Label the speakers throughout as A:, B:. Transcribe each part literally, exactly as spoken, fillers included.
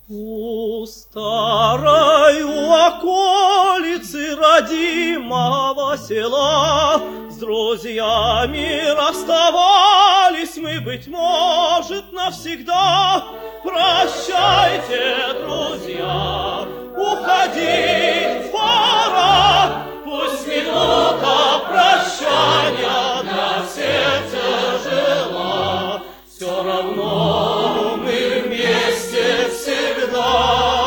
A: У старой у околицы родимого села с друзьями расставались мы, быть может, навсегда. Прощайте, друзья, уходить пора, пусть минута прощания на сердце жила. Все равно мы вместе всегда.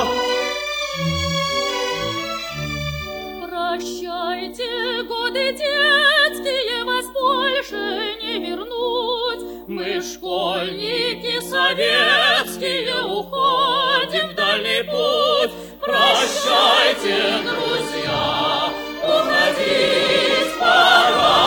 B: Прощайте, годы детские, вас больше не вернуть. Мы, школьники советские, уходим в дальний путь. Прощайте, друзья, уходить пора.